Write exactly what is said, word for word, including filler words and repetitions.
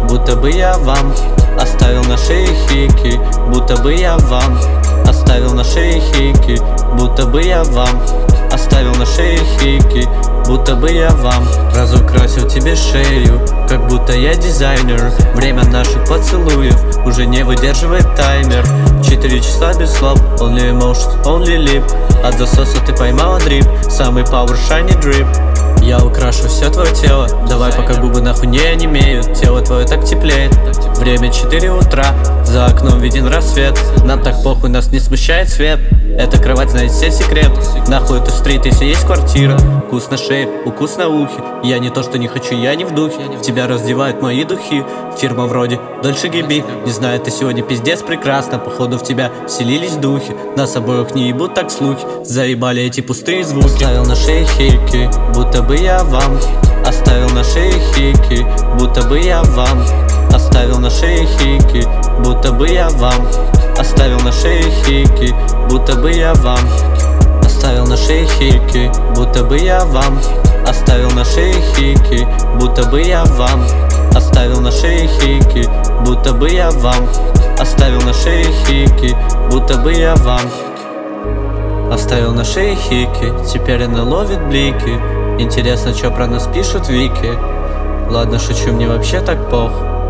будто бы я вам оставил на шее хики, будто бы я вам оставил на шее хики, будто бы я вам оставил на шее хики, будто бы я вам разукрасил тебе шею, как будто я дизайнер. Время наших поцелуев уже не выдерживает таймер. Четыре часа без слов, only emotions, only lip. От засоса ты поймала дрип, самый power shiny drip. Я украшу все твое тело, давай пока губы нахуй не онемеют. Тело твое так теплеет, время четыре утра, за окном виден рассвет. Нам так похуй, нас не смущает свет. Эта кровать знает все секреты. Нахуй это стрит, если есть квартира. Вкус на шее, укус на ухе. Я не то что не хочу, я не в духе. В тебя раздевают мои духи. Фирма вроде Дольче Гебби. Не знаю, ты сегодня пиздец прекрасно. Походу в тебя вселились духи. Нас обоих не ебут так слухи. Заебали эти пустые звуки. Оставил на шее хики, будто бы я вам оставил на шее хики, будто бы я вам оставил на шее хики, будто бы я вам оставил на шее хики, будто бы я вам оставил на шее хики, будто бы я вам оставил на шее хики, будто бы я вам оставил на шее хики, будто бы я вам оставил на шее хики, будто бы я вам оставил на шее хики. Теперь она ловит блики. Интересно, что про нас пишут вики. Ладно, шучу, мне вообще так пох.